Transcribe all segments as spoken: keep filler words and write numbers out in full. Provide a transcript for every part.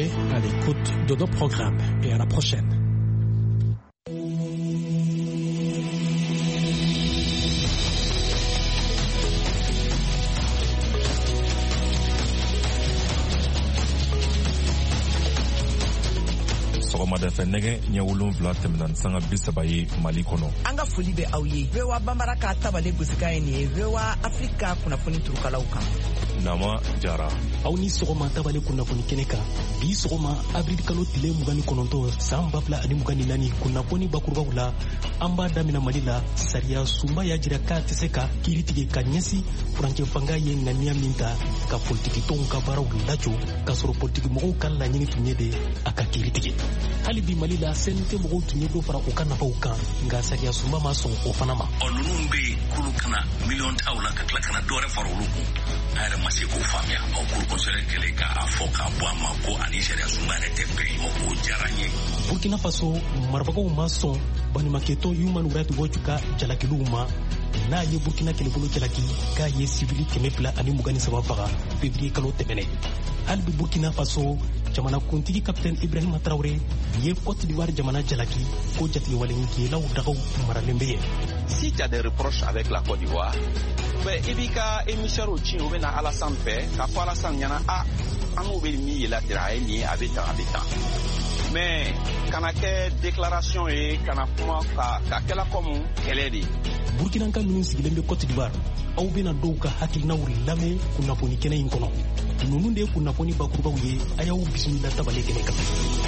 restez à l'écoute de nos programmes et à la prochaine. Sɔgɔmada fɛ nɛgɛ ɲɛ wolonwula tɛmɛna sanga bi saba ye Mali kɔnɔ. An ka foli bɛ aw ye. V O A Bambara ka tabale gosika ye nin ye V O A Afrika kunnafoni turukalaw kan. Nama Jara. Aw ni sɔgɔma tabale kunnafoni kɛnɛ kan. Bi sɔgɔma avril kalo tile mugan ni kɔnɔntɔn san ba fila ani mugan ni naani kunnafoni bakurubaw la an b'a damina Mali la sariya sunba y'a jira k'a tɛ se ka kiiri tigɛ ka ɲɛsin furancɛ fanga ye ŋaniya min ta ka politiki tɔnw ka baaraw lajɔ k'a sɔrɔ politiki mɔgɔw ka laɲini tun ye de a ka kiiri tigɛ. Hali bi Mali la C N T mɔgɔw tun ye dɔ fara u ka nafaw kan nka sariya sunba ma sɔn o fana ma. Ɔ ninnu bɛ yen k'olu kana miliyɔn taw la ka tila kana dɔwɛrɛ fara olu kun a yɛrɛ ma se k'o faamuya ɔ kuru kɔnsɛrɛ kɛlen k'a fɔ k'a bɔ a ma ko ani sariya sunba yɛrɛ tɛ bɛn yen o diyara n ye. Burkina Faso marabagaw ma sɔn baɲumankɛtɔn Human Rights Watch ka jalakiliw ma n'a ye Burkina kɛlɛbolo jalaki k'a ye sivili kɛmɛ fila ani mugan ni saba faga février kalo tɛmɛnɛ. Hali bi Burkina Faso jamanakuntigi capitaine Ibrahima Traoré ye Côte d'Ivoire jamana jalaki ko jatigɛwalenkɛlaw dagaw maralen bɛ yen. Si tu as des reproches avec la Côte d'Ivoire, ben ibika émissaire au Chine ou bien Alassane fait, qu'à fois Alassane yana a anu be mi yela tira ni habitant habitant. Mais kana ke déclaration et kana kuma ka ka kala comme kɛlɛ de. Burkinanka minnu sigilen bɛ Côte d'Ivoire aw bɛna dɔw ka hakilinaw lamɛn kunnafoni kɛnɛ in kɔnɔ. Ninnu de ye kunnafoni bakurubaw ye a y'aw bisimila tabale kɛnɛ kan.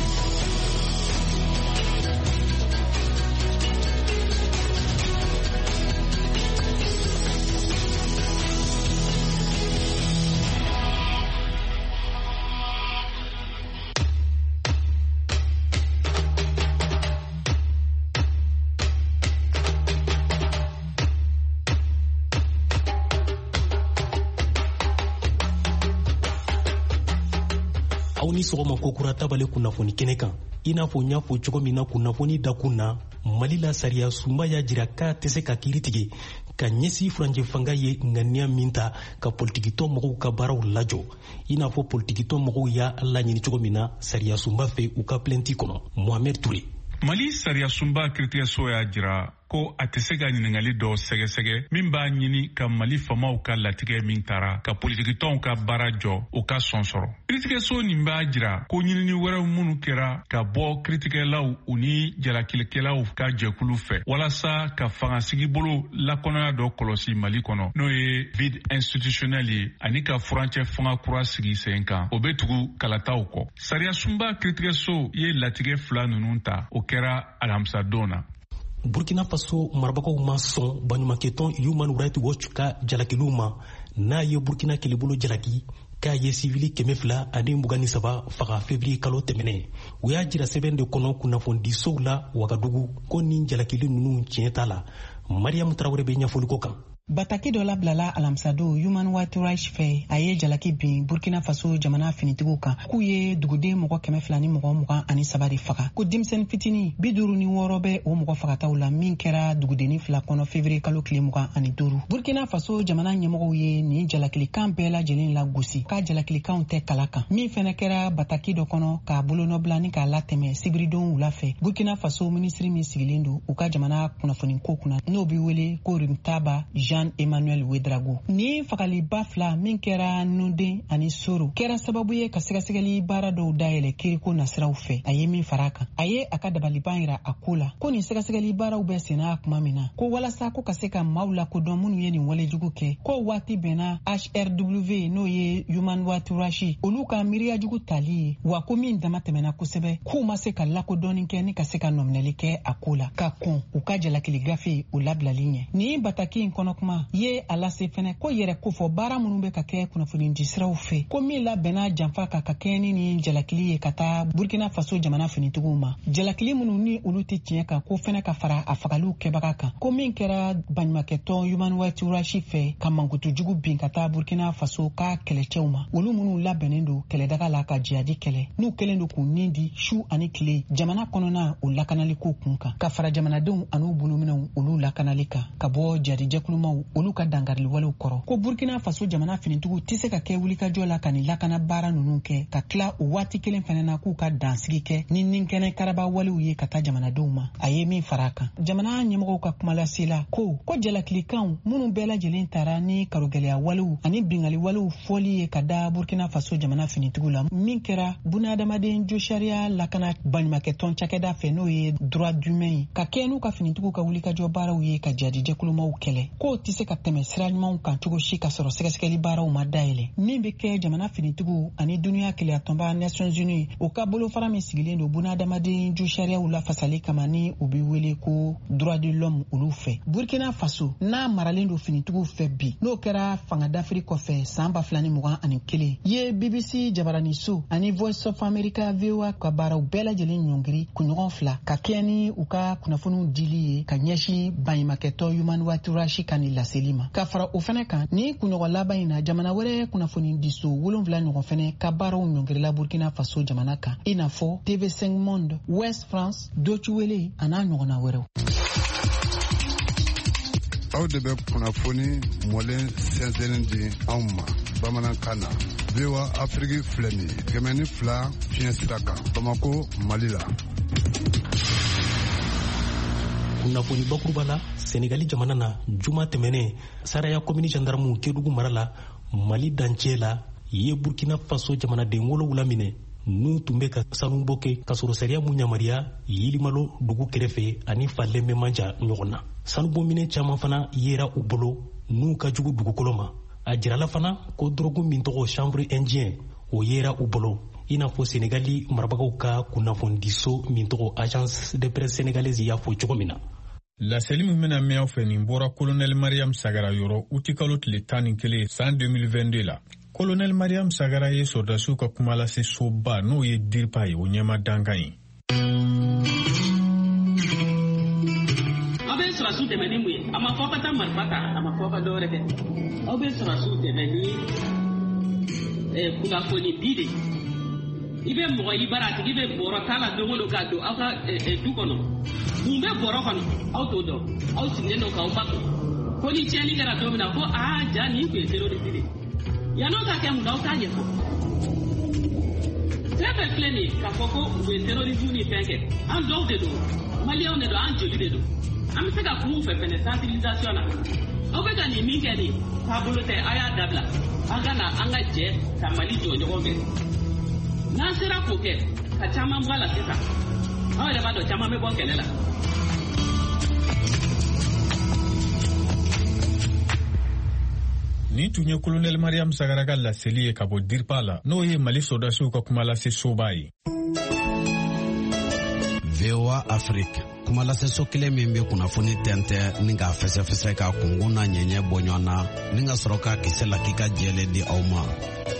Aw ni sɔgɔma kokura tabale kunnafoni kɛnɛ kan i n'a fɔ n y'a fɔ cogo min na kunnafoni dakun na Mali la sariya sunba y'a jira k'a tɛ se ka kiiri tigɛ ka ɲɛsin furancɛ fanga ye ŋaniya min ta ka politikitɔ mɔgɔw ka baaraw lajɔ i n'a fɔ politikitɔ mɔgɔw y'a laɲini cogo min na sariya sunba fɛ u ka plainte kɔnɔ. Mohamed Touré. Mali sariya sunba kiiritigɛso y'a jira ko a tɛ se ka ɲiningali dɔ sɛgɛsɛgɛ min b'a ɲini ka Mali famaw ka latigɛ min taara ka politikitɔnw ka baara jɔ u ka sɔn sɔrɔ. Kiiritigɛso nin b'a jira ko ɲinini wɛrɛw minnu kɛra ka bɔ kiiritigɛlaw u ni jalakilikɛlaw ka jɛkulu fɛ walasa ka fangasigi bolo lakɔnɔya dɔ kɔlɔsi Mali kɔnɔ n'o ye vide institutionnel ye ani ka furancɛ fanga kura sigi sen kan o bɛ tugu kalataw kɔ. Sariya sunba kiiritigɛso ye latigɛ fila ninnu ta o kɛra alamisa don na. Burkina Faso marabagaw ma sɔn baɲumankɛtɔn Human Rights Watch ka jalakiliw ma n'a ye Burkina kɛlɛbolo jalaki k'a ye sivili kɛmɛ fila ani mugan ni saba faga février kalo tɛmɛnɛ. U y'a jira sɛbɛn de kɔnɔ kunnafonidisow la Wagadugu ko nin jalakili ninnu tiɲɛ t'a la. Mariam Traoré bɛ ɲɛfɔli ko kan. Bataki dɔ labilala alamsado Human Rights Watch fɛ a ye jalaki bin Burkina Faso jamana finitigiw kan k'u ye duguden mɔgɔ kɛmɛ fila ni mɔgɔ mugan ani saba de faga ko denmisɛnnin fitini bi duuru ni wɔɔrɔ bɛ o mɔgɔ fagataw la min kɛra dugudenni fila kɔnɔ février kalo tile mugan ani duuru. Burkina Faso jamana ɲɛmɔgɔw ye nin jalakilikan bɛɛ lajɛlen la gosi k'a jalakilikanw tɛ kala kan min fɛnɛ kɛra bataki dɔ kɔnɔ k'a bolonɔbila ni k'a latɛmɛ sibiridon wula fɛ. Burkina Faso minisiri min sigilen don u ka jamana kunnafoni ko kunna n'o bi wele ko Rimtaba Jean Emmanuel Ouedraogo. Ni fagaliba fila min kɛra Nuden ani Soro kɛra sababu ye ka sɛgɛsɛgɛli baara dɔw dayɛlɛ kiriko nasiraw fɛ. A ye min fara kan. A ye a ka dabaliban yira a ko la ko nin sɛgɛsɛgɛli baaraw bɛ senna kuma min na ko walasa ko ka se ka maaw lakodɔn minnu ye nin walejugu kɛ ko waati bɛnna H R W n'o ye Human Rights Watch olu ka miiriyajugu tali ye wa ko min dama tɛmɛna kosɛbɛ k'u ma se ka lakodɔnni kɛ ni ka se ka nɔminɛli kɛ a ko la ka kɔn u ka jalakili gafe u labilali ɲɛ. Nin bataki in kɔnɔ kuma ye a lase fɛnɛ ko yɛrɛ ko fɔ baara minnu bɛ ka kɛ kunnafoni di siraw fɛ ko min labɛnna janfa ka ka kɛ ni ni jalakili ye ka taa Burkina Faso jamana finitigiw ma. Jalakili minnu ni olu tɛ tiɲɛ kan ko fɛnɛ ka fara a fagaliw kɛbaga kan ko min kɛra baɲumankɛtɔn Human Rights Watch fɛ ka mankutujugu bin ka taa Burkina Faso ka kɛlɛcɛw ma olu minnu labɛnnen don kɛlɛdaga la ka jihadi kɛlɛ n'u kɛlen don k'u nin di su ani tile jamana kɔnɔna o lakanali ko kun kan ka fara jamanadenw an'u bolominɛw olu lakanali kan ka bɔ jihadijɛkulu ɲɛmaw olu ka dangarili walew kɔrɔ ko Burkina Faso jamana finitigiw tɛ se ka kɛ wulikajɔ la ka ni lakana baara ninnu kɛ ka tila o waati kelen fana na k'u ka dansigi kɛ ni ninkɛnɛ karaba walew ye ka taa jamanadenw ma a ye min fara a kan. Jamana ɲɛmɔgɔw ka kumalase la ko ko jalakilikanw minnu bɛɛ lajɛlen taara ni karogɛlɛya walew ani bingali walew fɔli ye ka da Burkina Faso jamana finitigiw la min kɛra bunadamaden jo sariya lakana baɲumankɛ tɔn cakɛda fɛ n'o ye droit d'humain ye ka kɛ n'u ka finitigiw ka wulikajɔ baaraw ye ka jadijɛkulumaw kɛlɛ k'o tɛ se ka tɛmɛ sira ɲumanw kan cogo si ka sɔrɔ sɛgɛsɛgɛli baaraw ma dayɛlɛ min bɛ kɛ jamana finitigiw ani duniya keleya tɔnba Nations Unies o ka bolofara min sigilen don bunadamaden jo sariyaw lafasali kama ni u bɛ wele ko droit de l'homme olu fɛ. Burkina Faso n'a maralen don finitigiw fɛ bi n'o kɛra fanga d'Afrique kɔfɛ san ba fila ni mugan ani kelen ye B B C jabarani so ani Voice of America V O A ka baaraw bɛɛ lajɛlen ɲɔngiri kunɲɔgɔn fila ka kɛ ni u ka kunnafoniw dili ye ka ɲɛsin baɲumankɛtɔ Human Rights Watch ka ni laseli ma ka fara o fana kan ni kunɲɔgɔn laban in na jamana wɛrɛ kunnafoni diso wolonwula ɲɔgɔn fana ka baaraw ɲɔngirila Burkina Faso jamana kan i n'a fɔ T V cinq Monde, West France, Deutsche Welle a n'a ɲɔgɔnna wɛrɛw. Aw de bɛ kunnafoni mɔlen sɛnsɛnnen di anw ma bamanankan na. V O A Afrique filɛ nin ye kɛmɛ ni fila fiɲɛ sira kan Bamako, Mali la. kunnafoni bakuruba la Senegali jamana na juma tɛmɛnen Saraya komini gendarmew Kedugu mara la Mali dancɛ la ye Burkina Faso jamanaden wolonwula minɛ n'u tun bɛ ka sanubɔ kɛ ka sɔrɔ sariya mun yamaruya Yilimalo dugu kɛrɛfɛ ani Falembe manja ɲɔgɔn na. Sanubɔminɛ caman fana yera u bolo n'u ka jugu dugukolo ma. A jirala fana ko drogue min tɔgɔ chanvre indien o yera u bolo i n'a fɔ Senegali marabagaw ka kunnafonidiso min tɔgɔ Agence de presse sénégalaise y'a fɔ cogo min na. Laseli min bɛna mɛn aw fɛ nin bɔra Colonel Mariam Sagara yɔrɔ u tɛ kalo tile tan ni kelen san deux mille vingt-deux la. Colonel Mariam Sagara ye sɔrdasiw ka kuma lase soba n'o ye DIRPA ye o ɲɛma dankan ye. Aw bɛ sɔrɔsiw dɛmɛ ni mun ye a ma fɔ ka taa marifa ta a ma fɔ ka dɔwɛrɛ kɛ aw bɛ sɔrɔsiw dɛmɛ ni kunnafoni di de i bɛ mɔgɔ i bara a tigi bɛ bɔrɔ t'a la don o don k'a don aw ka du kɔnɔ mun bɛ bɔrɔ kɔnɔ aw t'o dɔn aw sigilen don k'aw bato ko ni tiɲɛni kɛra don min na ko aa ja nin tun ye terroriste de yan'aw ka kɛ mun na aw t'a ɲɛfɔ fɛn fɛn filɛ nin ye k'a fɔ ko u ye terrorisme ni fɛn kɛ an dɔw de don maliyɛnw de don an joli de don an bɛ se ka kun fɛ fɛnɛ sensibilisation na aw bɛ ka nin min kɛ nin taabolo tɛ a y'a dabila an ka na an ka jɛ ka Mali jɔ ɲɔgɔn fɛ n'an sera k'o kɛ ka caman bɔ a la sisan aw yɛrɛ b'a dɔn caman bɛ bɔ kɛlɛ la. Nin tun ye Colonel Mariam Sagara ka laseli ye ka bɔ DIRPA la n'o ye Mali sɔrdasiw ka kuma lase soba ye. V O A Afrique kumalaseso kelen min bɛ kunnafoni tɛntɛn ni k'a fɛsɛfɛsɛ ka kungun na ɲɛɲɛ bɔ ɲɔgɔn na ni ka sɔrɔ ka kisɛ la k'i ka jɛlen di aw ma.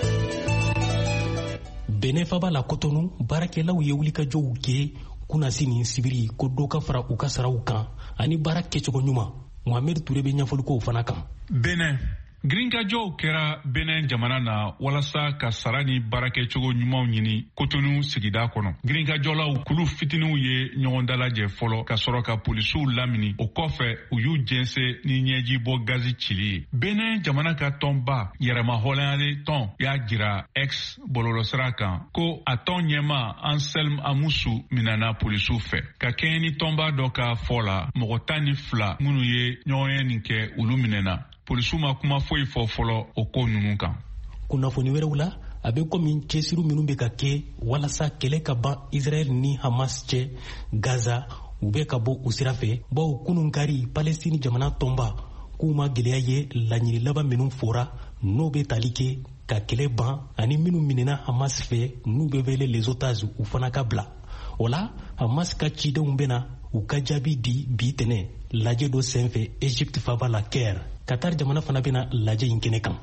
Benin faba la Cotonou baarakɛlaw ye wulikajɔw kɛ kunasi ni sibiri ko dɔ ka fara u ka saraw kan ani baara kɛcogo ɲuman. Mohamed Touré bɛ ɲɛfɔli k'o fana kan. Benin Girinkajɔw kɛra Benin jamana na walasa ka sara ni baarakɛcogo ɲumanw ɲini Cotonou sigida kɔnɔ. Girinkajɔlaw kulu fitininw ye ɲɔgɔn dalajɛ fɔlɔ ka sɔrɔ ka polisiw lamini o kɔfɛ u y'u jɛnse ni ɲɛji bɔ gazi cili ye. Benin jamana ka tɔnba yɛrɛma hɔlɛnyalen tɔn y'a jira X bɔlɔlɔsira kan ko a tɔn ɲɛma Anselme Amusu minana polisiw fɛ. Ka kɛɲɛ ni tɔnba dɔ ka fɔ la mɔgɔ tan ni fila minnu ye ɲɔgɔnya nin kɛ olu minɛna. Polisiw ma kuma foyi fɔ fɔlɔ o ko ninnu kan. Kunnafoni wɛrɛw la a bɛ komi cɛsiriw minnu bɛ ka kɛ walasa kɛlɛ ka ban Israel ni Hamas cɛ Gaza u bɛ ka bɔ u sira fɛ bawo kunun kari Palestine jamana tɔnba k'u ma gɛlɛya ye laɲini laban minnu fɔra n'o bɛ tali kɛ ka kɛlɛ ban ani minnu minɛna Hamas fɛ n'u bɛ wele les otages u fana ka bila. O la Hamas ka cidenw bɛna u ka jaabi di bi tɛnɛ lajɛ dɔ senfɛ Egypte faba la Caire. Qatar jamana fana bɛna lajɛ in kɛnɛ kan.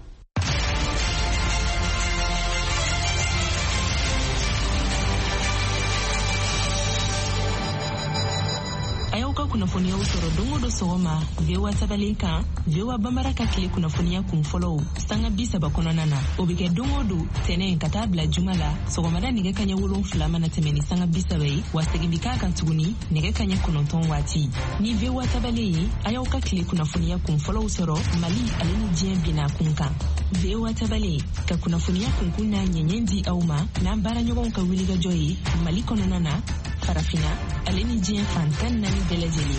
kunnafoniyaw sɔrɔ don o don sɔgɔma V O A tabalen kan V O A Bambara ka tile kunnafoniya kun fɔlɔw sanga bi saba kɔnɔna na o bɛ kɛ don o don tɛnɛ ka taa bila juma la sɔgɔmada nɛgɛ kaɲɛ wolonfila mana tɛmɛ ni sanga bi saba ye wa segin bi k'a kan tuguni nɛgɛ kaɲɛ kɔnɔntɔn waati ni V O A tabalen ye a y'aw ka tile kunnafoniya kun fɔlɔw sɔrɔ Mali ale ni diɲɛ binna kun kan V O A tabalen ka kunnafoniya kunkun n'a ɲɛɲɛ di aw ma n'an baaraɲɔgɔnw ka wulikajɔ ye Mali kɔnɔna na farafina ale ni diɲɛ fan tan naani bɛɛ lajɛlen.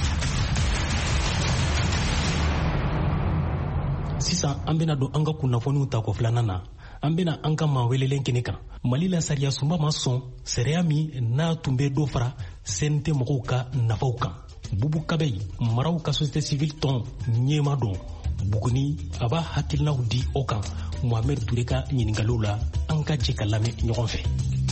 Sisan an bena don an ka kunnafoniw ta kɔ filanan na an bena an ka maa welelen kɛnɛ kan Mali la sariya sunba ma sɔn sariya min n'a tun bɛ dɔ fara C N T mɔgɔw ka nafaw kan. Bubu Kabeyi maraw ka société civile tɔn ɲɛma don Buguni a b'a hakilinaw di o kan Mohamed Ture ka ɲiningaliw la an ka jɛ ka lamɛn ɲɔgɔn fɛ.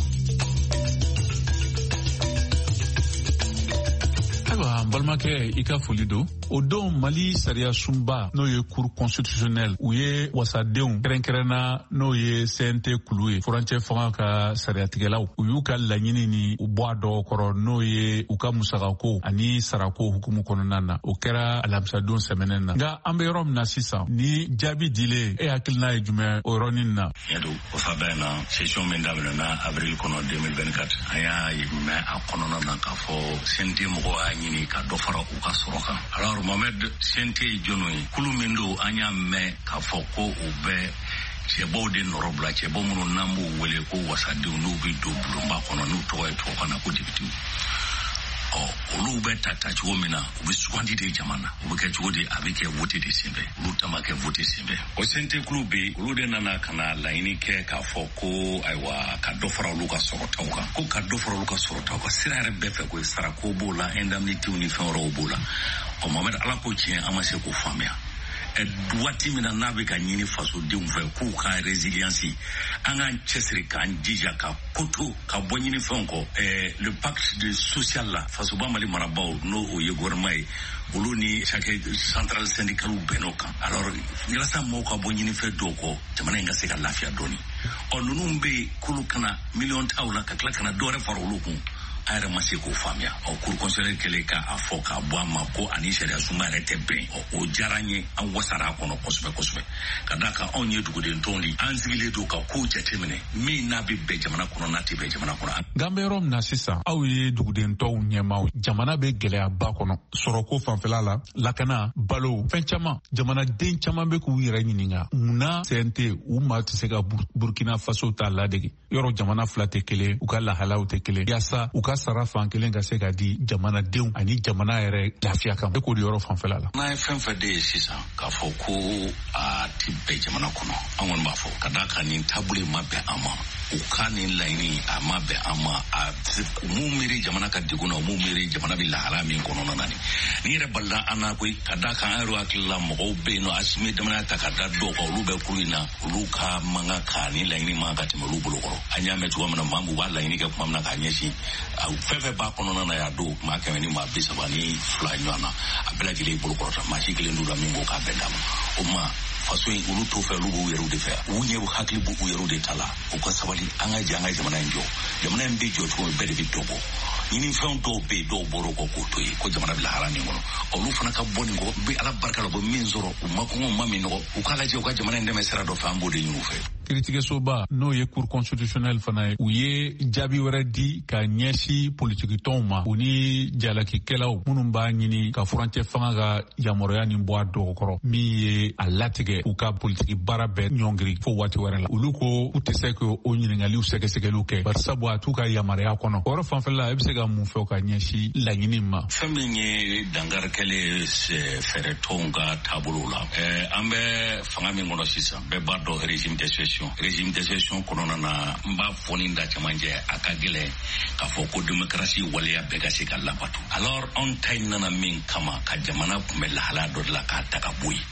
Ayiwa balimakɛ i ka foli don o don Mali sariya sunba n'o ye cour constitutionnelle u ye wasadenw kɛrɛnkɛrɛnna n'o ye C N T kulu ye furancɛ fanga ka sariyatigɛlaw u y'u ka laɲini ni u bɔ a dɔw kɔrɔ n'o ye u ka musakako ani sarako hukumu kɔnɔna na o kɛra alamisadon sɛmɛnɛ na nka an bɛ yɔrɔ min na sisan ni jaabi dilen e hakilina ye jumɛn o yɔrɔnin na. Yadu o fa bɛɛ na session min daminɛna avril kɔnɔ deux mille vingt-quatre an y'a ye mɛn a kɔnɔna na k'a fɔ C N T mɔgɔw y'a ɲini ka dɔ fara u ka sɔrɔ kan. Alors Mohamed C N T ye jɔnw ye kulu min don an y'a mɛn k'a fɔ ko u bɛ cɛbaw de nɔrɔ bila cɛbaw minnu n'an b'u wele ko wasadenw n'u bɛ don bulonba kɔnɔ n'u tɔgɔ ye tubabukan na ko dibitiw. Ɔ olu bɛ ta ta cogo min na u bɛ sugandi de jamana u bɛ kɛ cogo di a bɛ kɛ vote de senfɛ olu ta ma kɛ vote senfɛ. O C N T kulu bɛ yen olu de nana ka na laɲini kɛ k'a fɔ ko ayiwa ka dɔ fara olu ka sɔrɔtaw kan ko ka dɔ fara olu ka sɔrɔtaw kan sira yɛrɛ bɛɛ fɛ ko sarako b'o la indemnitéw ni fɛn wɛrɛw b'o la. Ɔ Mohamed ala ko tiɲɛ an ma se k'o faamuya. Waati min na n'a bɛ ka ɲini fasodenw fɛ k'u ka résilience an k'an cɛsiri k'an jija ka koto ka bɔ ɲini fɛnw kɔ le pacte de social la fasoba Mali marabaw n'o o ye gouvernement ye olu ni chaque centrale syndicale bɛnn'o kan alors yalasa mɔgɔw ka bɔ ɲini fɛn dɔw kɔ jamana in ka se ka lafiya dɔɔni ɔ ninnu bɛ kulu kana miliyɔn taw la ka tila kana dɔ wɛrɛ fara olu kun a yɛrɛ ma se k'o faamuya ɔ cour constitutionnelle kɛlen k'a fɔ k'a bɔ a ma ko ani sariya sunba yɛrɛ tɛ bɛn ɔ o diyara an ye an wasara a kɔnɔ kosɛbɛ kosɛbɛ ka d'a kan anw ye duguden tɔnw de an sigilen don ka kow jateminɛ min n'a bɛ bɛn jamana kɔnɔ n'a tɛ bɛn jamana kɔnɔ. Nka an bɛ yɔrɔ min na sisan aw ye duguden tɔw ɲɛmaaw jamana bɛ gɛlɛyaba kɔnɔ sɔrɔko fanfɛla la lakana balo fɛn caman jamanaden caman bɛ k'u yɛrɛ ɲininka munna C N T u maa tɛ se ka Burkina Faso ta ladege yɔrɔ jamana fila tɛ kelen u ka lahalaw tɛ kelen yaasa u ka sara fan kelen ka se ka di jamanadenw ani jamana yɛrɛ lafiya kan e k'o di yɔrɔ fanfɛla la. N'a ye fɛn fɛn de ye sisan k'a fɔ ko a ti bɛn jamana kɔnɔ an kɔni b'a fɔ ka d'a kan nin taabolo ma bɛn an ma u ka nin laɲini a ma bɛn an ma a mun miiri jamana ka degun na mun miiri jamana bɛ lahala min kɔnɔna na ni ni yɛrɛ balila an na koyi ka d'a kan an yɛrɛ hakili la mɔgɔw bɛ yen nɔ asimi jamana ta ka da dɔw kan olu bɛ kuru in na olu ka manga ka ni laɲini man ka tɛmɛ olu bolo kɔrɔ an y'a mɛn cogoya min na maa mun b'a laɲini kɛ kuma min na k'a ɲɛsin fɛn fɛn b'a kɔnɔna na y'a don maa kɛmɛ ni maa bi saba ni fila ɲɔgɔn na a bɛɛ lajɛlen bolo kɔrɔta maa si kelen don la min ko k'a bɛn d'a ma o ma faso in olu t'o fɛ olu b'u yɛrɛw de fɛ u ɲɛ hakili b'u yɛrɛw de ta la u ka sabali an ka jɛ an ka jamana in jɔ jamana in bɛ jɔ cogo min bɛɛ de bɛ dɔ bɔ ɲini fɛn dɔw bɛ yen dɔw bɔr'o kɔ k'o to yen ko jamana bɛ lahala min kɔnɔ olu fana ka bɔ nin kɔ bɛ ala barika la u bɛ min sɔrɔ u ma kɔngɔ u ma min nɔgɔ u k'a lajɛ u ka jamana in dɛmɛ sira dɔ fɛ an b'o de ɲini u fɛ. Kiiritigɛsoba n'o ye cour constitutionnelle fana ye u ye jaabi wɛrɛ di ka ɲɛsin politiki tɔnw ma u ni jalakikɛlaw minnu b'a ɲini ka furancɛ fanga ka yamaruya nin bɔ a dɔw kɔrɔ min ye a latigɛ u ka politiki baara bɛɛ ɲɔngiri fo waati wɛrɛ la olu ko u tɛ se k'o ɲininkaliw sɛgɛsɛgɛliw kɛ bari sabu a t'u ka yamaruya kɔnɔ o yɔrɔ fanfɛla la e bɛ se ka mun fɛ ka ɲɛsin laɲini ma. Fɛn min ye dangarikɛlen fɛɛrɛ tɔnw ka taabolo la an bɛ fanga min kɔnɔ sisan bɛɛ b'a dɔn régime d'exception régime d'exception kɔnɔna na n b'a fɔ nin da cɛmancɛ a ka gɛlɛn k'a fɔ ko démocratie waleya bɛɛ ka se ka labato alors anw ta in nana min kama ka jamana kunbɛ lahala dɔ de la k'a ta ka bɔ yen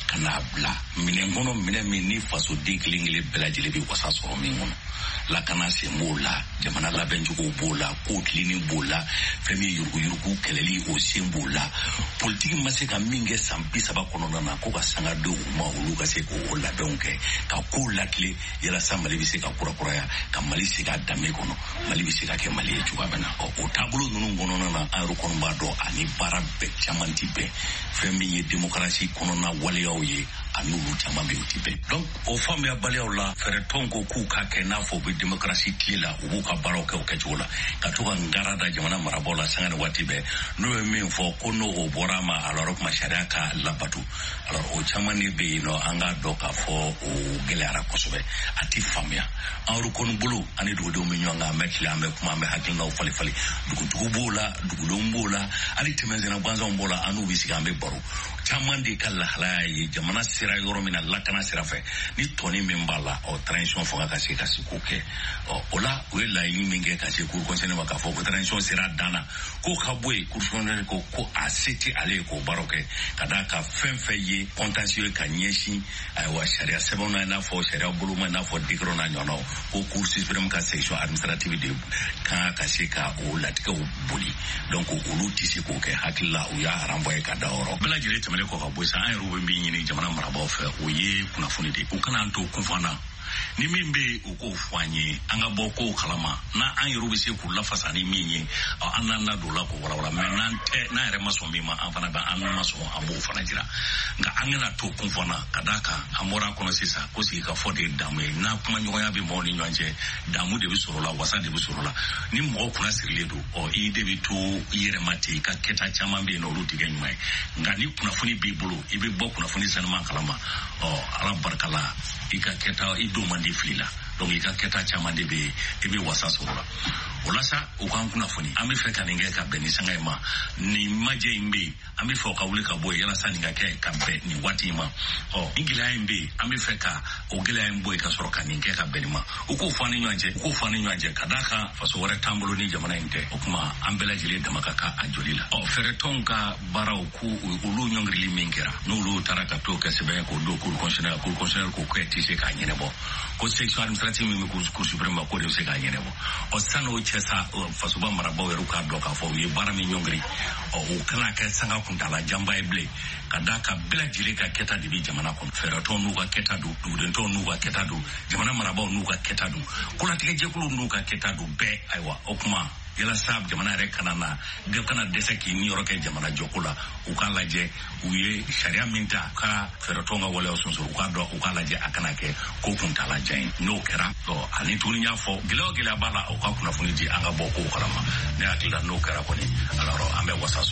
kana bla minen gono minen min ni faso de klingile belajile bi wasa soro min gono la kana se mola jamana la benjugo bola ko klini bola femi yurgu yurgu keleli o sembola politique maseka minge sampi saba kono na ko ka sanga do ma ulu ka se ko la donke ka ko la kle yala samali bi se ka kura kura ya ka mali se ka dame kono mali bi se ka ke mali ju bana o tablo nunu gono na aru kono ba do ani bara be chamanti be femi ye démocratie kono na wale yawo ye anulu chama be utibe donc o femme ya bale la fere tongo ku ka ke na fo be démocratie kila ubu ka baro ke o ke jola ka to ngara da jamana marabola sanga wati be no me fo kono o borama alors ma sharia ka labatu alors o chama ni be no anga do ka fo o gelara kosobe ati famia anru kono bulu ani do do me nyanga mekla me kuma me hakina o fali fali dugu dugu bola dugu lombola ali temenzena banza mbola anu bisika me baro chama ndi kala halai jamana sira yoro mina lakana sira fe ni toni membala o transition fo ka se ka sikuke o ola we la yi minge ka se kur konsene maka fo transition sira dana ko kabwe kurshone ko ko aseti ale ko baroke kada ka fenfe ye contentieux ka nyeshi ay wa sharia sebona na fo sharia buluma na fo digro na nyono ko kursi supreme ka section administrative de ka ka se ka o latika o boli donc o luti se ko ke hakilla o ya harambo e ka daoro bela jire tamale ko ka boisa ay ruwe mbi nyini jamana maraba fe o ye kuna funi de o kana nto kunfana ni mimbe uko fwanye anga boko kalama na an yorubi se kula fasani minye anna na dola ko wala wala menante na ere maso mima afana ba an maso abu fana jira nga angena to kunfana kadaka amora kono sisa ko si ka fode damu na kuma nyoya ya be moni nyanje damu de bisorola wasa de bisorola ni mo kuna sirledo o i de bitu yere mate ka keta chama be no ruti genyuma nga ni kuna funi bibulu ibe bo kuna funi sanama kalama o ala barkala ika keta ido mandi flila donc ika keta chama de be ebe wasa sorola olasa ukan kuna funi ami fe kaninge ka beni sanga ma ni maje imbe ami fe ka wuli ka boy yala saninga ke ka be ni wati ma o ingila imbe ami fe ka ogila imbo ka soro kaninge ka beni ma uko fani nyanje uko fani nyanje kadaka faso wore tambulo ni jamana inte okuma ambela jile de makaka ajolila o feretonka bara uku ulu nyongri mingera nulu taraka to ka sebe ko do kur constitutionnel kur constitutionnel ko ko tise ka nyene bo ko section administrative mi ko kur supreme ko de se ka nyene bo o sano chesa faso ba maraba weru ka do ka fo ye bara mi nyongri o kana ka sanga kuntala jamba eble kadaka bela jile ka keta dibi jamana ko feraton nu ka keta du du den to nu ka keta du jamana maraba nu ka keta du kula tike je kulu nu ka keta du be aiwa okuma yala sab jamana re kanana de kana desa ki ni yoroke jamana jokula ukala je uye sharia minta ka feratonga wala osunso ukado ukala je akana ke ko kuntala jain no kera to ani tuni nyafo gilo gila bala o ka kuna funiji anga boko ukarama ne atila no kera koni alaro ambe wasaso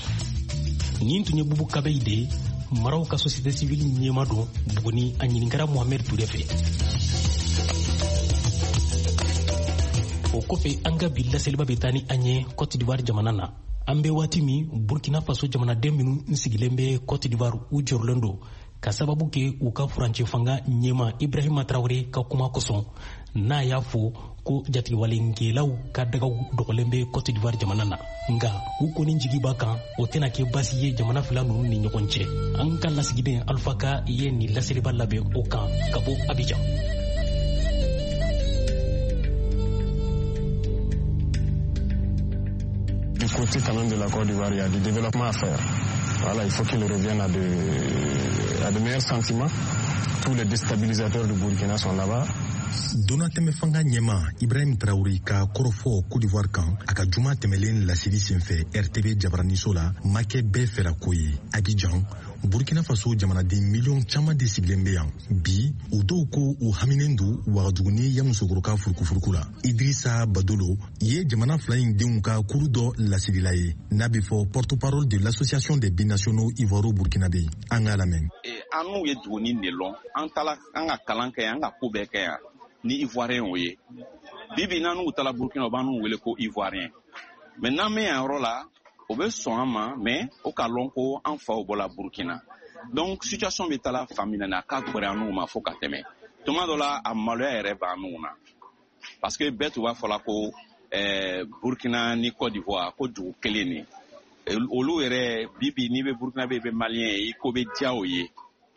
ni tunye bubu kabeide maraw ka société civile nyemado buguni anyini ngara Mohamed Touré fe o kofe anga billa selba betani anye Cote d'Ivoire jamana na ambe wati mi Burkina Faso jamana de minu nsigilembe Cote d'Ivoire u jorlando ka sababu ke u ka franche fanga nyema Ibrahima Traoré ka kuma koson na yafo ko jati walengelaw ka daga dogolembe Cote d'Ivoire jamana na nga u ko ni jigi baka o tena ke basiye jamana fulanu ni nyokonche an kan lasigide Alpha Ka ye ni laselba labe o kan kabo Abidjan. Du côté quand même de la Côte d'Ivoire, il y a du développement à faire. Voilà, il faut qu'il revienne à de, à de meilleurs sentiments. Tous les déstabilisateurs du Burkina sont là-bas. Dona tɛmɛ fanga ɲɛma Ibrahim Traoré ka kɔrɔfɔ Côte d'Ivoire kan a ka juma tɛmɛlen laseli senfɛ R T V jabaraniso la ma kɛ bɛɛ fɛra ko ye. Abidjan, Burkina Faso jamanaden miliyɔn caman de sigilen bɛ yan. Bi u dɔw ko u haminen do Ouagadougou Yamoussoukro ka furukufuruku la. Idrissa Badolo ye jamana fila in denw ka kuru dɔ laselila ye n'a bɛ fɔ porte-parole de l'association des binationaux ivoiro-burkinabé. An k'a lamɛn. An n'u ye Duguni de lɔn an taala an ka kalan kɛ an ka ko bɛɛ kɛ yan ni Ivoirien o ye bibi n'an n'u taala Burkina u b'an n'u wele ko Ivoirien mais n'an bɛ yan yɔrɔ la o bɛ sɔn an ma mais o ka lɔn ko an faw bɔra Burkina donc situation bɛ taala fan min na k'a gwɛrɛ an n'u ma fo ka tɛmɛ tuma dɔ la a maloya yɛrɛ b'an n'u na parce que bɛɛ tun b'a fɔ la ko ɛɛ Burkina ni Côte d'Ivoire ko dugu kelen de olu yɛrɛ bibi n'i bɛ Burkina bɛ i bɛ Malien ye i ko bɛ diya o ye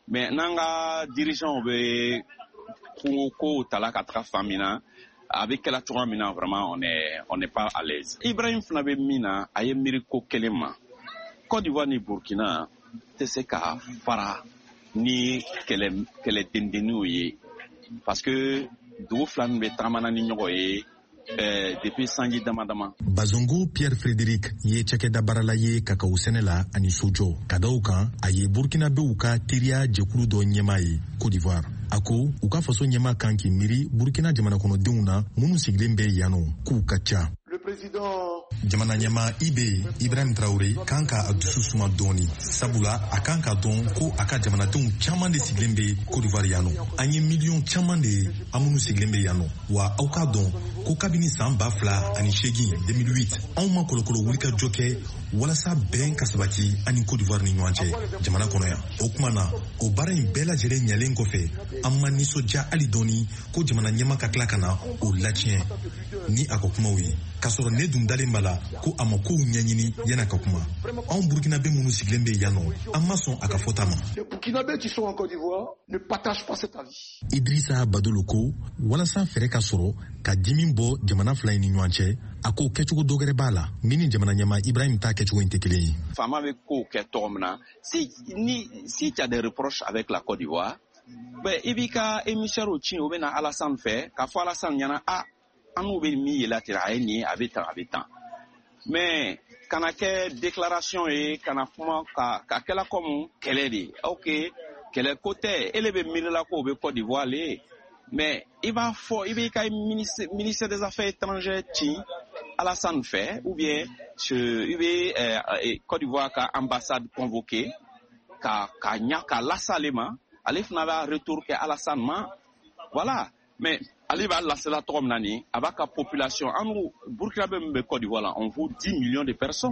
mais nanga dirigeant be ko ko tala ka tra famina avec la trois mina vraiment on est on n'est pas à l'aise. Ibrahim Fnabe mina aye miriko kelema Côte d'Ivoire ni Burkina te se ka fara ni kele kele tendenu ye parce que do flan be tramana ni nyogo ye Euh, depuis Sangi Damadama. Bazongo Pierre-Frédéric ye cakɛda barala ye kakao sɛnɛ la ani sojo ka da u kan a ye burkinabew ka teriya jɛkulu dɔ ɲɛma ye Côte d'Ivoire. A ko u ka faso ɲɛma kan k'i miiri burkina jamana kɔnɔdenw na minnu sigilen bɛ yanno k'u ka ca. Jamana ɲɛma I B Ibrahim Traoré kan ka a dusu suma dɔɔni sabula a kan ka dɔn ko a ka jamanadenw caman de sigilen bɛ Côte d'Ivoire yanno. An ye miliyɔn caman de ye an minnu sigilen bɛ yanno wa aw k'a dɔn ko kabini san ba fila ani seegin deux mille huit anw ma kolokolo wulikajɔ kɛ walasa bɛn ka sabati ani Côte d'Ivoire ni ɲɔgɔn cɛ jamana kɔnɔ yan. O kuma na o baara in bɛɛ lajɛlen ɲɛlen kɔfɛ an ma nisɔndiya hali dɔɔni ko jamana ɲɛma ka tila ka na o latiɲɛ ni a ka kumaw ye k'a sɔrɔ ne dun dalen b'a la ko a ma kow ɲɛɲini yana ka kuma. Anw burkinabé minnu sigilen bɛ yan nɔ an ma sɔn a ka fɔta ma. Idrissa Badolo ko walasa fɛrɛ ka sɔrɔ ka dimi bɔ jamana fila in ni ɲɔgɔn cɛ a ko kɛcogo dɔgɛrɛ b'a la min ni jamana ɲɛma Ibrahim ta kɛcogo in tɛ kelen ye. Faama bɛ ko kɛ tɔgɔ min na si ni si tu as des reproches avec la Côte d'Ivoire ben i b'i ka émissaire ci o bɛ na Alassane fɛ k'a fɔ Alassane ɲɛna a an n'u bɛ min yela tɛ a ye nin a bɛ tan a bɛ tan mais kana kɛ déclaration ye kana kuma ka ka kɛla comme kɛlɛ de ok kɛlɛ ko tɛ ele bɛ miirila ko o bɛ Côte d'Ivoire le mais i b'a fɔ i b'i ka ministère des affaires étrangères ci Alassane fait ou bien i bɛ euh, Côte d'Ivoire ka ambassade convoqué ka ka ɲa ka las'ale ma ale fana b'a retour kɛ Alassane ma voilà mais ale b'a lasela tɔgɔ min na nin a b'a ka population an n'u Burkinabé min bɛ Côte d'Ivoire la on vaut dix millions de personnes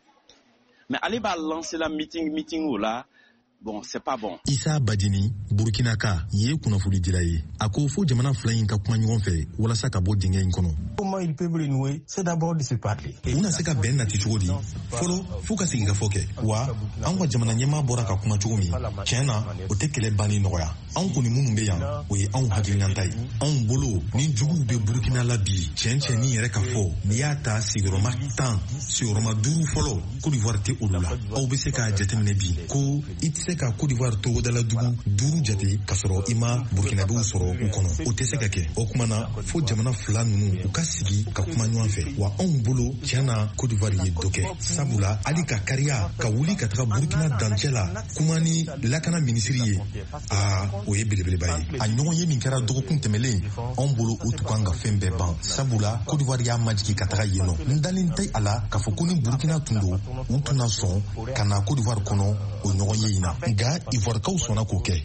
mais ale b'a lancé la meeting meeting o la bon c'est pas bon. Issa Badini Burkina ka ye kunnafoni dira ye a ko fo jamana fila in ka kuma ɲɔgɔn fɛ walasa ka bɔ dingɛ in kɔnɔ. Comment ils peuvent renouer c'est d'abord de se parler. U na se ka bɛn nati cogo di fɔlɔ fo ka sigi ka fɔ kɛ wa an ka jamana ɲɛmaa bɔra ka kuma cogo min tiɲɛ na o tɛ kɛlɛ banni nɔgɔya anw kɔni minnu bɛ yan o ye anw hakilinata ye anw bolo ni juguw bɛ Burkina la bi tiɲɛ tiɲɛ ni yɛrɛ ka fɔ n'i y'a ta sigiyɔrɔma tan sigiyɔrɔma duuru fɔlɔ Côte d'Ivoire tɛ olu la aw bɛ se k'a jateminɛ bi ko i tɛ se ka Côte d'Ivoire togodala dugu duuru jate ka sɔrɔ i ma burkinabéw sɔrɔ u kɔnɔ o tɛ se ka kɛ o kuma na fo jamana fila ninnu u ka sigi ka kuma ɲɔgɔn fɛ wa anw bolo tiɲɛ na Côte d'Ivoire ye dɔ kɛ sabula hali ka kariya ka wuli ka taga Burkina dancɛ la kuma ni lakana minisiri ye aa o ye belebeleba ye a ɲɔgɔn ye min kɛra dɔgɔkun tɛmɛlen anw bolo o tun kan ka fɛn bɛɛ ban sabula Côte d'Ivoire y'a majigi ka taga yen nɔ n dalen tɛ a la k'a fɔ ko ni Burkina tun don u tun na sɔn ka na Côte d'Ivoire kɔnɔ o ɲɔgɔn ye in na nka Ivoirekaw sɔnna k'o kɛ.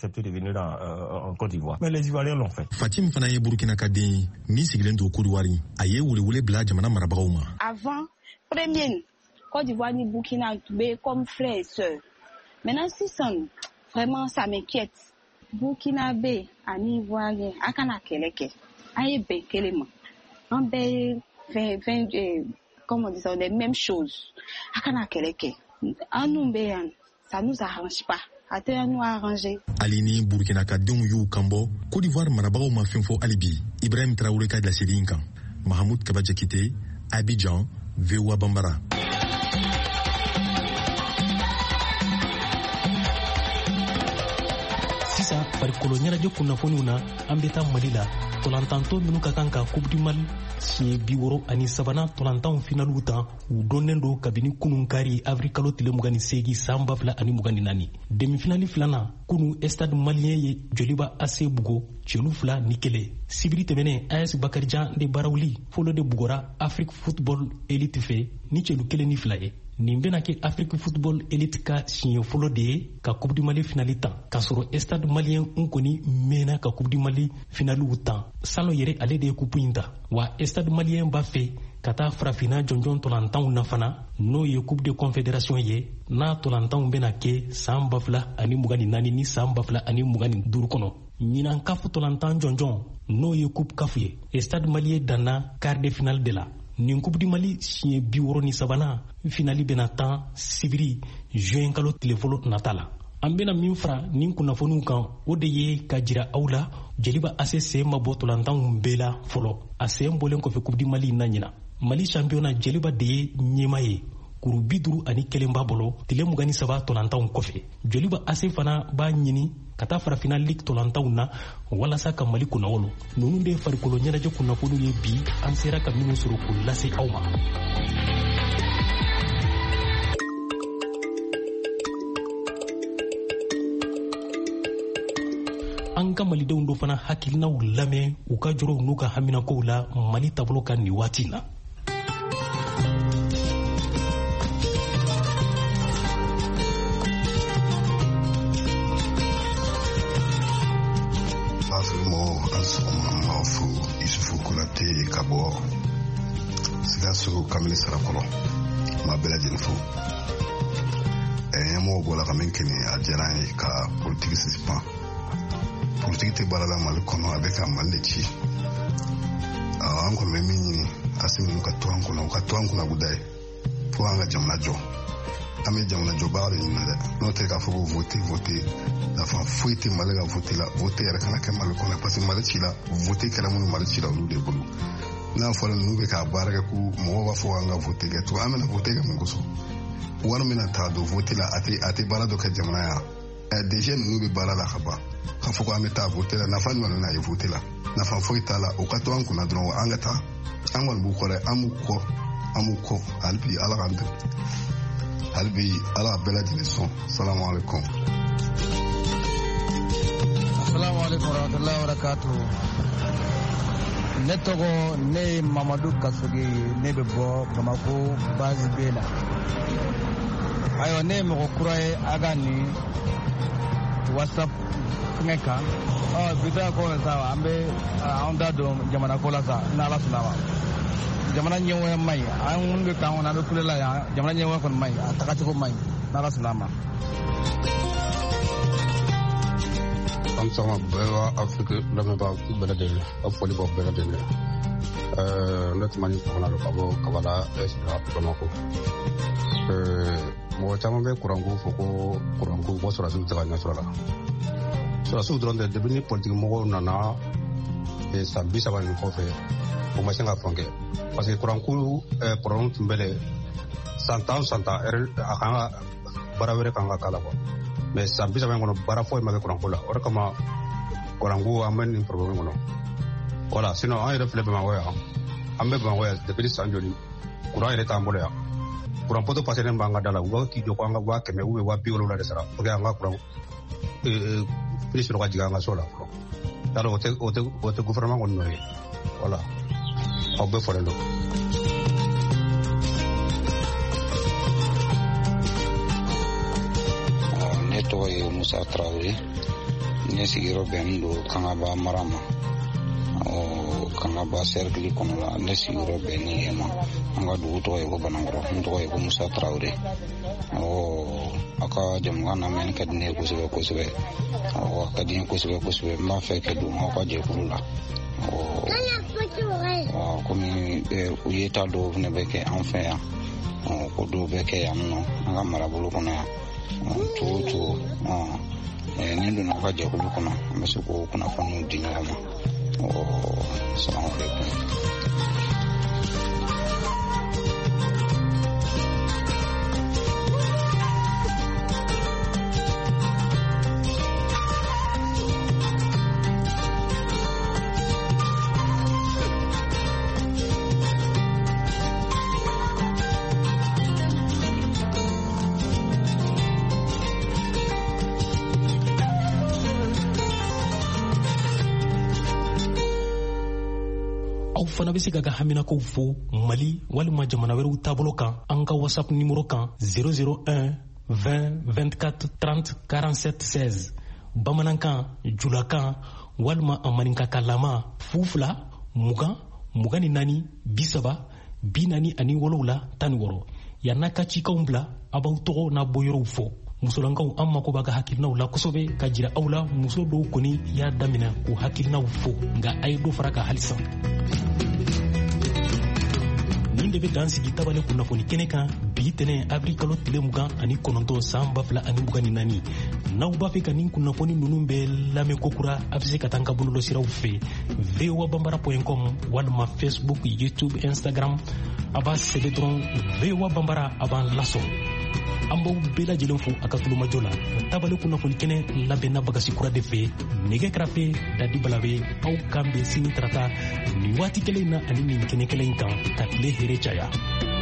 Fatim fana ye Burkina ka den ye min sigilen don Côte d'Ivoire a ye welewele bila jamana marabagaw ma. Avant, premier, Côte d'Ivoire ni Burkina bɛ comme frères et sœurs. Maintenant sisan vraiment ça m'inquiète. Burkinabé ani Ivoirien a kana kɛlɛ kɛ a ye bɛn kelen ma an bɛɛ ye fɛn fɛn comment on dit ça les mêmes choses a kana kɛlɛ kɛ an n'u bɛ yan ça nous arrange pas. Ali ni Burkina ka denw y'u kanbɔ Côte d'Ivoire marabagaw ma fɛn fɔ hali bi Ibrahim Traoré ka laseli in kan Mahamoud Kaba Jakite Abidjan V O A Bambara. Sisan farikolo ɲɛnajɛ kunnafoniw na an bɛ taa Mali la tɔlantantɔ minnu ka kan ka Coupe du Mali siɲɛ bi wɔɔrɔ ani sabanan tɔlantanw finaliw tan u dɔnnen don kabini kunun kari avril kalo tile mugan ni seegin san ba fila ani mugan ni naani demi-finali filanan kunun Stade Malien ye Joliba A C Bugo celu fila ni kelen sibiri tɛmɛnen A S Bakarijan de Barawuli fɔlɔ de bugɔra Afrique Football Elite fɛ ni celu kelen ni fila ye nin bɛna kɛ Afrique Football Elite ka siɲɛ fɔlɔ de ye ka Coupe du Mali finali tan k'a sɔrɔ Stade Malien n kɔni mɛnna ka Coupe du Mali finaliw tan salon yɛrɛ ale de ye coupe in ta wa Stade Malien b'a fɛ ka taa farafinna jɔnjɔn tɔlantanw na fana n'o ye Coupe de Confédération ye n'a tɔlantanw bɛna kɛ san ba fila ani mugan ni naani ni san ba fila ani mugan ni duuru kɔnɔ ɲinan kafu tɔlantan jɔnjɔn n'o ye Coupe kafu ye Stade Malien danna quart de finale de la nin Coupe du Mali siɲɛ bi wɔɔrɔ ni sabanan finali bɛna tan sibiri juin kalo tile fɔlɔ nata la an bena min fara nin kunnafoniw kan o de ye ka jira aw la jeliba ase sen ma bɔ tolantanw bɛɛ la fɔlɔ a sen bɔlen kɔfɛ coupe du mali na ɲina mali championnat jeliba de ye ɲɛma ye kuru bi duru ani kelen b'a bolo tile mugan ni saba tolantanw kɔfɛ jeliba ase fana b'a ɲini ka taa farafina ligue tolantanw na walasa ka mali kunnawolo ninnu de ye farikolo ɲɛnajɛ kunnafoniw ye bi an sera ka minnu sɔrɔ k'u lase aw ma. an ka malidenw do fana hakilinaw lamɛn u ka jɔrɔw n'u ka haminakow la mali taabolo kan nin waati na. ka bɔ Sikaso Kamini Sarakɔrɔ ma bɛɛ lajɛlen fo ɲɛmɔgɔw bɔra ka min kɛnɛ a diyara n ye ka politiki sisi pan politiki tɛ baara la Mali kɔnɔ a bɛ ka Mali de ci an kɔni bɛ min ɲini a se ninnu ka to an kɔnɔ u ka to an kunna guda ye fo an ka jamana jɔ an bɛ jamana jɔbaga de ɲini dɛ n'o tɛ k'a fɔ ko vote vote nafa foyi tɛ Mali ka vote la vote yɛrɛ kana kɛ Mali kɔnɔ parce que Mali ci la vote kɛra minnu Mali ci la olu de bolo n'a fɔra ninnu bɛ k'a baara kɛ ko mɔgɔw b'a fɔ an ka vote kɛ to an bɛna vote kɛ mun kosɔn wari min na taa don vote la a tɛ a tɛ baara dɔ kɛ jamana yan ɛ déjà ninnu bɛ baara la ka ban k'a fɔ ko an bɛ taa vote la nafa jumɛn na ye vote la nafa foyi t'a la o ka to an kunna dɔrɔn an ka taa an kɔni b'u kɔ dɛ an b'u kɔ an b'u kɔ hali bi ala k'an dɛmɛ hali bi ala ka bɛɛ lajɛlen sɔn salamu alaikum. Assalamu alaikum warahmatullahi wabarakatuh. Ne tɔgɔ ne ye Mamadu Kasoge ne bɛ bɔ Bamako base B la. Ayiwa ne ye mɔgɔ kura ye a ka nin WhatsApp fɛngɛ kan. Ɔ bi ta kɔfɛ sa an bɛ an da don jamana ko la sa n'Ala sɔnna ma. Jamana ɲɛmɔgɔ man ɲi an minnu bɛ kan kɔnɔ an bɛ kule la yan jamana ɲɛmɔgɔ kɔni man ɲi a tagacogo man ɲi n'Ala sɔnna ma. An sama bɛɛ b'a Afiriki lamɛnbaga bɛɛ lajɛlen a foli bɔ bɛɛ lajɛlen ne tun ma ɲi kɔnɔ ka bɔ Kabala Bamako mɔgɔ caman bɛ kuranko fɔ ko kuranko ko sɔrɔdasiw tɛ ka ɲɛ sɔrɔ la sɔrɔdasiw dɔrɔn tɛ depuis ni politiki mɔgɔw nana san bi saba nin kɔfɛ o ma se ka fɛn kɛ parce que kuranko problème tun bɛ dɛ san tan san tan a kan ka baara wɛrɛ kan ka k'a la quoi mais san bi saba in kɔnɔ baara foyi ma kɛ kuranko la o de kama kuranko an bɛ nin problème kɔnɔ voilà sinon an yɛrɛ filɛ Bamakɔ yan an bɛ Bamakɔ yan depuis san joli kuran yɛrɛ t'an bolo yan kuran poto passennen b'an ka da la u b'a k'i jɔ ko an ka waa kɛmɛ ou bien waa bi wolonwula de sara pour que an ka kuran prix sɔrɔ ka jigin an ka so la fɔlɔ y'a dɔn o tɛ o tɛ o tɛ gouvernement kɔni nɔ ye voilà aw bɛɛ fɔlen don. Ne tɔgɔ ye Musa Tarawele ne sigiyɔrɔ bɛnnen don Kangaba mara ma Kangaba cercle kɔnɔ la ne sigiyɔrɔ bɛnnen ye ma an ka dugu tɔgɔ ye ko Banankɔrɔ n tɔgɔ ye ko Musa Tarawele a ka jamukan lamɛnni ka di ne ye kosɛbɛ kosɛbɛ a ka di n ye kosɛbɛ kosɛbɛ n b'a fɛ ka don aw ka jɛkulu la komi u ye ta dɔw fana bɛ kɛ an fɛ yan ko dɔw bɛ kɛ yan nɔ an ka marabolo kɔnɔ yan cogo cogo ni donna aw ka jɛkulu kɔnɔ an bɛ se k'o kunnafoniw di ɲɔgɔn ma salamu alaikum. fana bɛ se ka ka haminakow fo Mali walima jamana wɛrɛw taabolo kan an ka WhatsApp numéro kan zéro zéro un vingt vingt-quatre trente quarante-sept seize bamanankan julakan walima a maninkakalama fu fila mugan mugan ni naani bi saba bi naani ani wolowula tan ni wɔɔrɔ yan'a ka cikanw bila a b'aw tɔgɔ n'a bɔyɔrɔw fɔ musolankaw an mako b'a ka hakilinaw la kosɛbɛ ka jira aw la muso dɔw kɔni y'a daminɛ k'u hakilinaw fo nka a ye dɔ fara ka halisa nin de bɛ dan sigi tabale kunnafoni kɛnɛ kan bi tɛnɛ avril kalo tile mugan ani kɔnɔntɔn san ba fila ani mugan ni naani n'aw b'a fɛ ka nin kunnafoni ninnu bɛɛ lamɛn kokura a bɛ se ka taa n ka bɔlɔlɔsiraw fɛ v o a banbara point com walima facebook youtube instagram a b'a sɛbɛ dɔrɔn v o a banbara a b'an lasɔrɔ. An b'aw bɛɛ lajɛlen fo a ka tulomajɔ la tabale kunnafoni kɛnɛ labɛnna bagasi kura de fɛ nɛgɛ kɛrɛfɛ Dadi Bala bɛ aw kan bɛn sini tarata nin waati kelen na ani nin kɛnɛ kelen kan ka tile hɛrɛ caya.